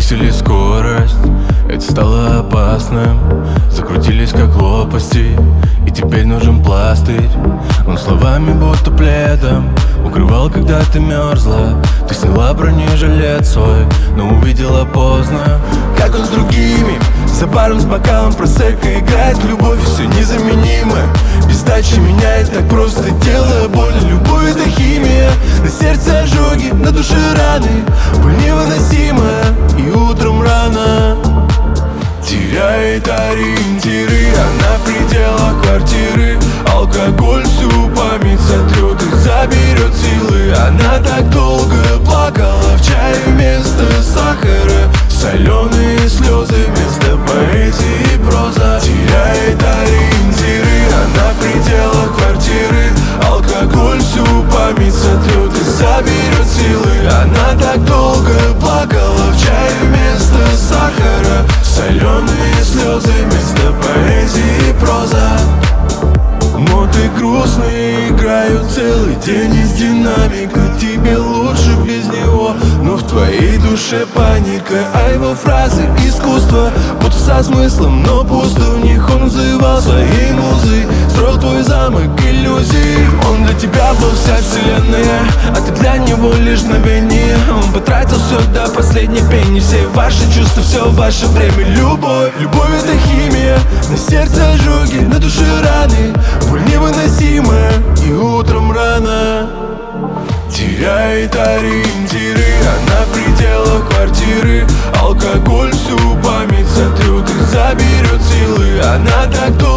Повысили скорость, это стало опасным. Закрутились как лопасти, и теперь нужен пластырь. Он словами будто пледом укрывал, когда ты мерзла. Ты сняла бронежилет свой, но увидела поздно. Как он с другими, за баром с бокалом просека играет в любовь, все незаменимо. Без дачи меняет так просто тело, больно. Любовь — это химия, на сердце ожоги, на душе раны. Боль невыносимая, и утром рано теряет ориентиры. Она в пределах квартиры, алкоголь всю память сотрет и заберет силы. Она так долго плакала в чае вместо сахара, соленые слезы вместо поэзии и проза. Теряет ориентиры, она в пределах квартиры, алкоголь всю память сотрет и заберет силы. Она так долго плакала в чае вместо сахара, соленые слезы вместо поэзии и проза. Ноты грустные играют целый день из динамика. Тебе лучше без него, но в твоей душе паника. А его фразы — искусство, будто со смыслом, но пусто в них. Он взывал своей музы, строил твой замок иллюзий. Он для тебя был вся вселенная, а ты для него лишь мгновение. Он потратил все до последней пени, все ваши чувства, все ваше время. Любовь, любовь — это химия, на сердце ожоги, на душе раны. Боль невыносимая, и утром рано теряет ориентиры. Она в пределах квартиры, алкоголь всю память сотрет и заберет силы. Она так